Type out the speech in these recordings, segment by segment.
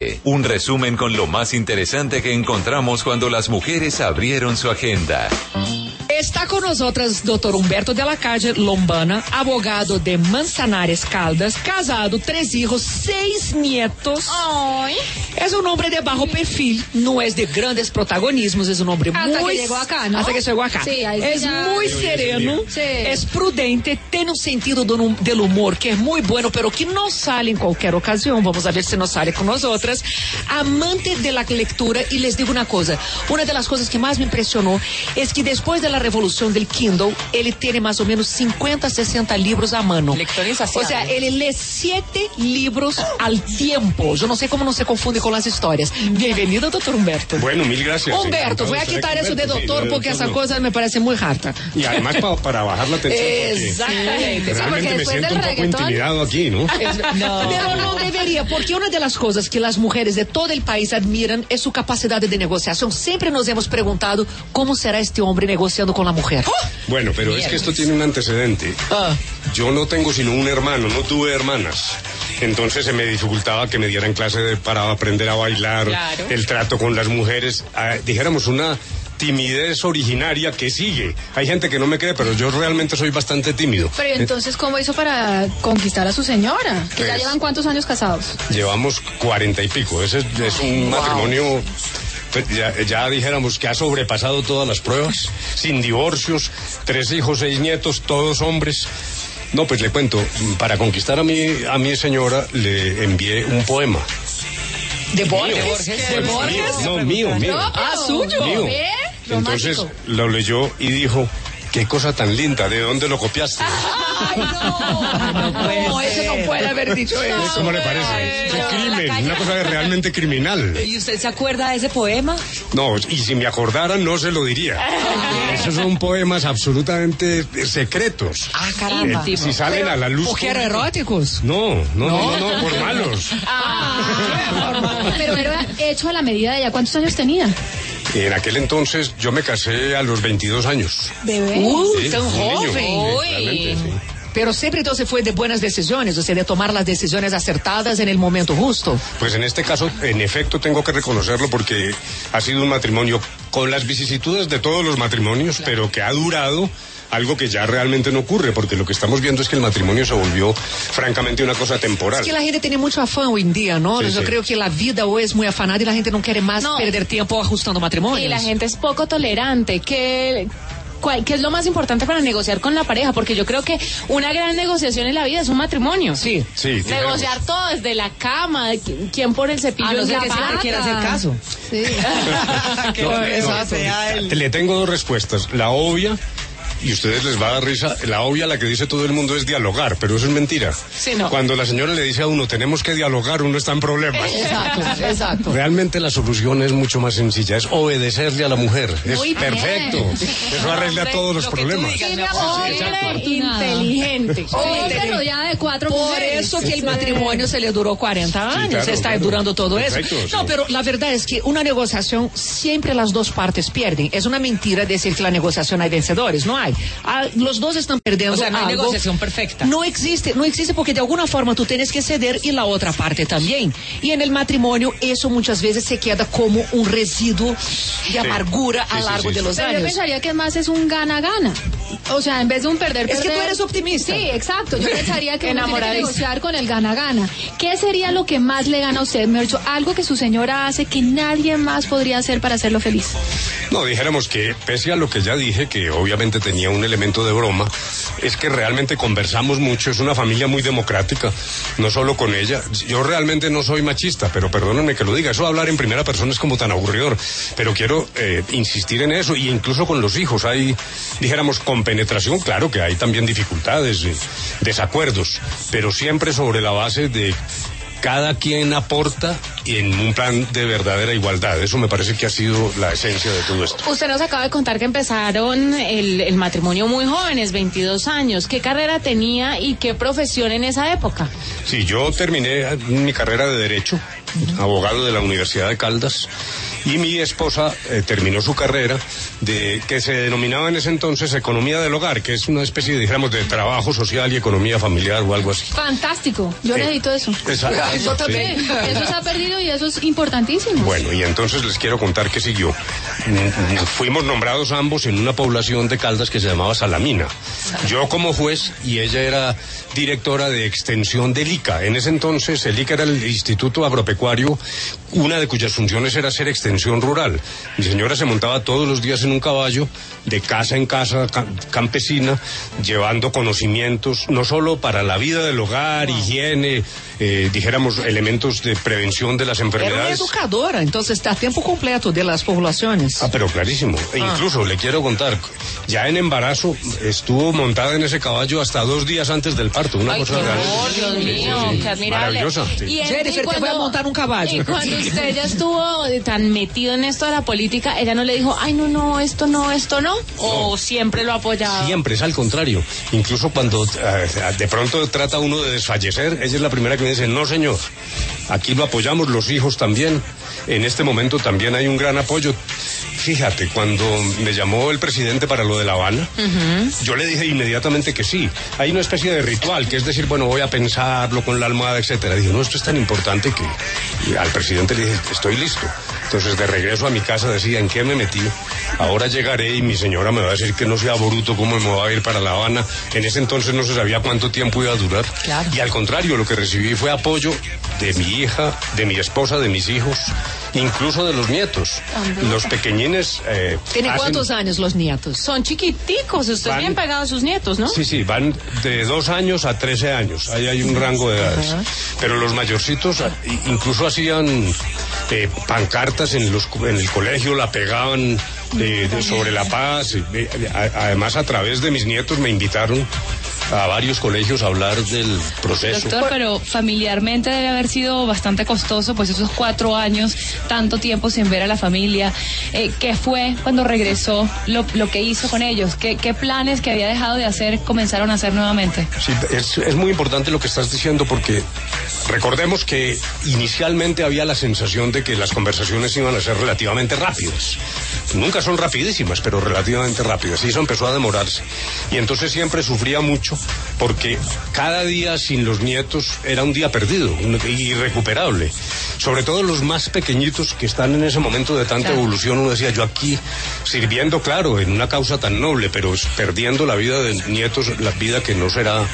Un resumen con lo más interesante que encontramos cuando las mujeres abrieron su agenda. Está con nosotras Dr. Humberto de la Calle Lombana, abogado de Manzanares Caldas, casado, 3 hijos, 6 nietos. Ay. Es un hombre de bajo perfil, no es de grandes protagonismos, es un hombre hasta muy... que llegó acá, ¿no? Hasta que llegó acá. Sí, ahí es ya... muy sereno, sí. es prudente, tiene un sentido del humor que es muy bueno, pero que no sale en cualquier ocasión. Vamos a ver si nos sale con nosotras. Amante de la lectura, y les digo una cosa, una de las cosas que más me impresionó es que después de la revolución del Kindle, él tiene más o menos 50, 60 libros a mano. Lectorización. O sea, él lee 7 libros al tiempo. Yo no sé cómo no se confunde con las historias. Bienvenido, doctor Humberto. Bueno, mil gracias. Humberto, voy a quitar eso de doctor porque esa cosa me parece muy harta. Y además para bajar la tensión. Exactamente. Realmente me siento un poco intimidado aquí, ¿no? No. Pero no debería, porque una de las cosas que las mujeres de todo el país admiran es su capacidad de negociación. Siempre nos hemos preguntado cómo será este hombre negociando con la mujer. Bueno, pero es que esto tiene un antecedente. Yo no tengo sino un hermano, no tuve hermanas. Entonces se me dificultaba que me dieran clase para aprender a bailar, claro. El trato con las mujeres, dijéramos una timidez originaria que sigue. Hay gente que no me cree, pero yo realmente soy bastante tímido. Pero entonces, ¿cómo hizo para conquistar a su señora? ¿Que ya llevan cuántos años casados? Llevamos 40 y pico. Ese es un matrimonio... Ya dijéramos que ha sobrepasado todas las pruebas, sin divorcios, 3 hijos, 6 nietos, todos hombres. No, pues le cuento, para conquistar a mi señora le envié un poema. ¿De Borges? ¿De Borges? No, mío. ¿Suyo? Mío. Entonces lo leyó y dijo, qué cosa tan linda, ¿de dónde lo copiaste? Ay, no, ese no puede haber dicho eso. ¿Cómo le parece? Qué crimen, una cosa realmente criminal. ¿Y usted se acuerda de ese poema? No, y si me acordara no se lo diría. Esos son poemas absolutamente secretos. Caramba. Si salen a la luz... ¿Mujeres eróticos? No, por malos. Pero era hecho a la medida de ella. ¿Cuántos años tenía? En aquel entonces yo me casé a los 22 años. ¿Bebé? Sí, tan joven. Realmente, sí. Pero siempre entonces fue de buenas decisiones, o sea, de tomar las decisiones acertadas en el momento justo. Pues en este caso, en efecto, tengo que reconocerlo porque ha sido un matrimonio con las vicisitudes de todos los matrimonios, claro. Pero que ha durado algo que ya realmente no ocurre, porque lo que estamos viendo es que el matrimonio se volvió, francamente, una cosa temporal. Es que la gente tiene mucho afán hoy en día, ¿no? Yo creo que la vida hoy es muy afanada y la gente no quiere más perder tiempo ajustando matrimonios. Y la gente es poco tolerante, ¿Qué es lo más importante para negociar con la pareja? Porque yo creo que una gran negociación en la vida es un matrimonio. Sí. Negociar todo, desde la cama, quién pone el cepillo en la pata. Que quiera hacer caso. Sí. Le tengo 2 respuestas. La obvia, y a ustedes les va a dar risa, la obvia, la que dice todo el mundo, es dialogar, pero eso es mentira. Sí, no. Cuando la señora le dice a uno, tenemos que dialogar, uno está en problemas. Exacto. Realmente la solución es mucho más sencilla, es obedecerle a la mujer. Muy es perfecto. bien. Eso arregla todos los problemas. Inteligente. Rodeada de 4 Por mujeres. eso que el matrimonio se le duró 40 años, está durando todo eso. Perfecto, no, pero la verdad es que una negociación siempre las dos partes pierden. Es una mentira decir que la negociación hay vencedores, no hay. Los dos están perdiendo. O sea, no hay algo. negociación perfecta. No existe porque de alguna forma tú tienes que ceder y la otra parte también. Y en el matrimonio eso muchas veces se queda como un residuo de amargura a lo largo de los Pero años. yo pensaría que más es un gana-gana. O sea, en vez de un perder. Es que tú eres optimista. Sí, exacto. Yo pensaría que uno tiene que negociar con el gana-gana. ¿Qué sería lo que más le gana a usted? Me ha dicho algo que su señora hace que nadie más podría hacer para hacerlo feliz. No, dijéramos que, pese a lo que ya dije, que obviamente tenía un elemento de broma, es que realmente conversamos mucho, es una familia muy democrática, no solo con ella. Yo realmente no soy machista, pero perdónenme que lo diga, eso de hablar en primera persona es como tan aburridor, pero quiero insistir en eso, y incluso con los hijos hay, dijéramos, compenetración, claro que hay también dificultades, desacuerdos, pero siempre sobre la base de cada quien aporta en un plan de verdadera igualdad. Eso me parece que ha sido la esencia de todo esto. Usted nos acaba de contar que empezaron el matrimonio muy jóvenes, 22 años. ¿Qué carrera tenía y qué profesión en esa época? Sí, yo terminé mi carrera de Derecho abogado de la Universidad de Caldas, y mi esposa terminó su carrera que se denominaba en ese entonces economía del hogar, que es una especie, dijéramos, de trabajo social y economía familiar o algo así. Fantástico, yo necesito eso. Exacto. Eso también. Eso se ha perdido y eso es importantísimo. Bueno, y entonces les quiero contar qué siguió. Fuimos nombrados ambos en una población de Caldas que se llamaba Salamina. Yo como juez y ella era directora de extensión del ICA. En ese entonces el ICA era el Instituto Agropecuario, una de cuyas funciones era hacer extensión rural. Mi señora se montaba todos los días en un caballo, de casa en casa campesina, llevando conocimientos, no solo para la vida del hogar, higiene, dijéramos, elementos de prevención de las enfermedades. Era una educadora, entonces está a tiempo completo de las poblaciones. Ah, pero clarísimo. Incluso le quiero contar, ya en embarazo estuvo montada en ese caballo hasta 2 días antes del parto. Una cosa Dios mío, qué admirable. Maravillosa. Sí. Jennifer, te voy a montar un caballo. Y cuando usted ya estuvo tan metido en esto de la política, ella no le dijo, ay, no, esto no, o siempre lo apoyaba. Siempre, es al contrario. Incluso cuando de pronto trata uno de desfallecer, ella es la primera que me dice, no señor, aquí lo apoyamos, los hijos también. En este momento también hay un gran apoyo. Fíjate, cuando me llamó el presidente para lo de La Habana, yo le dije inmediatamente que sí. Hay una especie de ritual, que es decir, bueno, voy a pensarlo con la almohada, etcétera. Dije, no, esto es tan importante que... Y al presidente le dije, estoy listo. Entonces, de regreso a mi casa decía, ¿en qué me metí? Ahora llegaré y mi señora me va a decir que no sea bruto, cómo me va a ir para La Habana. En ese entonces no se sabía cuánto tiempo iba a durar. Claro. Y al contrario, lo que recibí fue apoyo de mi hija, de mi esposa, de mis hijos, incluso de los nietos. Los pequeñines... ¿Tienen cuántos años los nietos? Son chiquiticos, usted bien pegado a sus nietos, ¿no? Sí, van de 2 años a 13 años. Ahí hay un rango de edades. Pero los mayorcitos incluso hacían pancartas en el colegio, la pegaban sobre la paz. Además, a través de mis nietos me invitaron a varios colegios a hablar del proceso. Doctor, pero familiarmente debe haber sido bastante costoso, pues esos 4 años, tanto tiempo sin ver a la familia. ¿Qué fue cuando regresó lo que hizo con ellos? ¿Qué planes que había dejado de hacer comenzaron a hacer nuevamente? Sí, es muy importante lo que estás diciendo, porque recordemos que inicialmente había la sensación de que las conversaciones iban a ser relativamente rápidas. Nunca son rapidísimas, pero relativamente rápidas. Y eso empezó a demorarse. Y entonces siempre sufría mucho, porque cada día sin los nietos era un día perdido, irrecuperable. Sobre todo los más pequeñitos que están en ese momento de tanta evolución. Uno decía, yo aquí sirviendo, claro, en una causa tan noble, pero perdiendo la vida de nietos, la vida que no será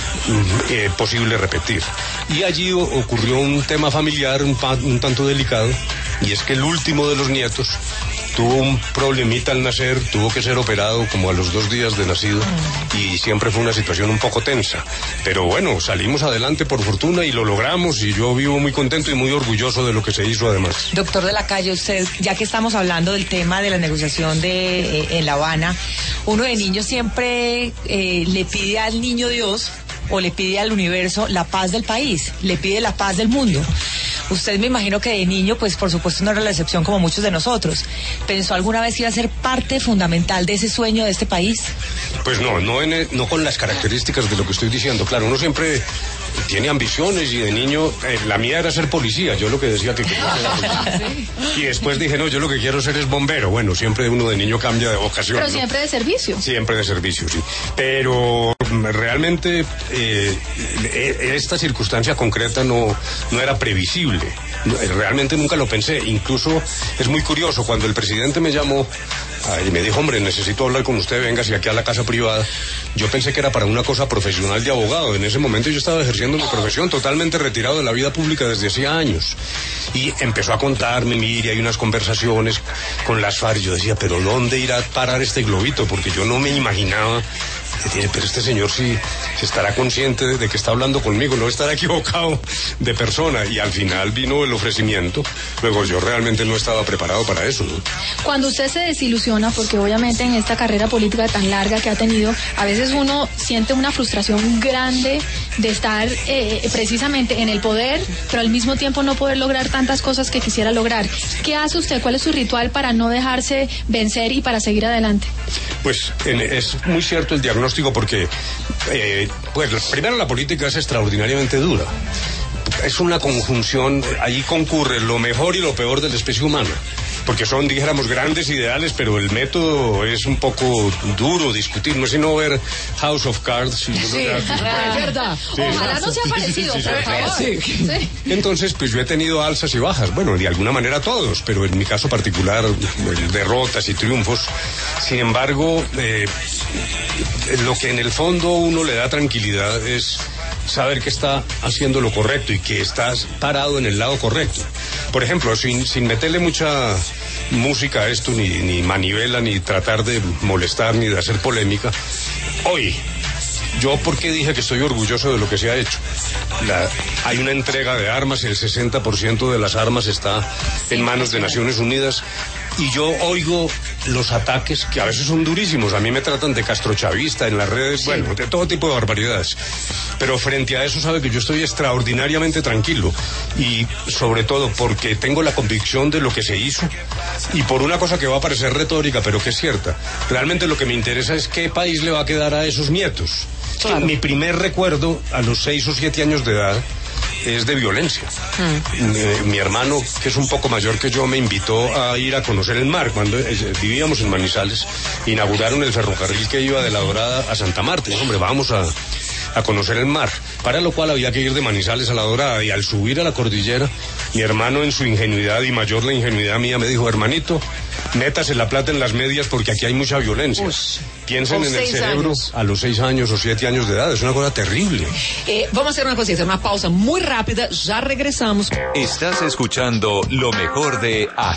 posible repetir. Y allí ocurrió un tema familiar un tanto delicado, y es que el último de los nietos tuvo un problemita al nacer, tuvo que ser operado como a los 2 días de nacido, y siempre fue una situación un poco tensa. Pero bueno, salimos adelante por fortuna y lo logramos, y yo vivo muy contento y muy orgulloso de lo que se hizo además. Doctor de la Calle, usted, ya que estamos hablando del tema de la negociación en La Habana, uno de niños siempre le pide al niño Dios, o le pide al universo la paz del país, le pide la paz del mundo. Usted, me imagino que de niño, pues por supuesto no era la excepción como muchos de nosotros. ¿Pensó alguna vez que iba a ser parte fundamental de ese sueño de este país? Pues no con las características de lo que estoy diciendo. Claro, uno siempre tiene ambiciones, y de niño la mía era ser policía. Yo lo que decía que quería ser policía. Y después dije, no, yo lo que quiero ser es bombero. Bueno, siempre uno de niño cambia de vocación. Pero ¿no? siempre de servicio. Siempre de servicio, sí. Pero realmente esta circunstancia concreta no era previsible. Realmente nunca lo pensé. Incluso es muy curioso, cuando el presidente me llamó y me dijo, hombre, necesito hablar con usted, véngase aquí a la casa privada, yo pensé que era para una cosa profesional de abogado. En ese momento yo estaba ejerciendo mi profesión, totalmente retirado de la vida pública desde hacía años. Y empezó a contarme, mire, hay unas conversaciones con las FARC. Yo decía, pero ¿dónde irá a parar este globito? Porque yo no me imaginaba. Pero este señor sí estará consciente de que está hablando conmigo, no estará equivocado de persona. Y al final vino el ofrecimiento. Luego, yo realmente no estaba preparado para eso, ¿no? Cuando usted se desilusiona, porque obviamente en esta carrera política tan larga que ha tenido, a veces uno siente una frustración grande de estar precisamente en el poder, pero al mismo tiempo no poder lograr tantas cosas que quisiera lograr. ¿Qué hace usted? ¿Cuál es su ritual para no dejarse vencer y para seguir adelante? Pues es muy cierto el diagnóstico, porque pues primero la política es extraordinariamente dura. es una conjunción, ahí concurre lo mejor y lo peor de la especie humana. Porque son, dijéramos, grandes ideales, pero el método es un poco duro discutir. No es sino ver House of Cards. Y sí, es verdad. Sí. Ojalá no sea parecido, por favor. Sí. Entonces, pues yo he tenido alzas y bajas. Bueno, de alguna manera todos, pero en mi caso particular, derrotas y triunfos. Sin embargo, lo que en el fondo uno le da tranquilidad es saber que está haciendo lo correcto y que estás parado en el lado correcto. Por ejemplo, sin meterle mucha música a esto, ni manivela, ni tratar de molestar, ni de hacer polémica, hoy, yo porque dije que estoy orgulloso de lo que se ha hecho. Hay una entrega de armas, el 60% de las armas está en manos de Naciones Unidas, y yo oigo los ataques que a veces son durísimos. A mí me tratan de castrochavista en las redes, sí. Bueno, de todo tipo de barbaridades. Pero frente a eso sabe que yo estoy extraordinariamente tranquilo, y sobre todo porque tengo la convicción de lo que se hizo, y por una cosa que va a parecer retórica, pero que es cierta. Realmente lo que me interesa es qué país le va a quedar a esos nietos. Claro. Mi primer recuerdo a los 6 o 7 años de edad es de violencia. Mi hermano, que es un poco mayor que yo, me invitó a ir a conocer el mar. Cuando vivíamos en Manizales, inauguraron el ferrocarril que iba de La Dorada a Santa Marta. Y, hombre, vamos a conocer el mar, para lo cual había que ir de Manizales a La Dorada, y al subir a la cordillera, mi hermano, en su ingenuidad, y mayor la ingenuidad mía, me dijo: hermanito, métase la plata en las medias porque aquí hay mucha violencia. Piensen en el cerebro años. A los 6 años o 7 años de edad, es una cosa terrible. Vamos a hacer una cosita, una pausa muy rápida, ya regresamos. Estás escuchando lo mejor de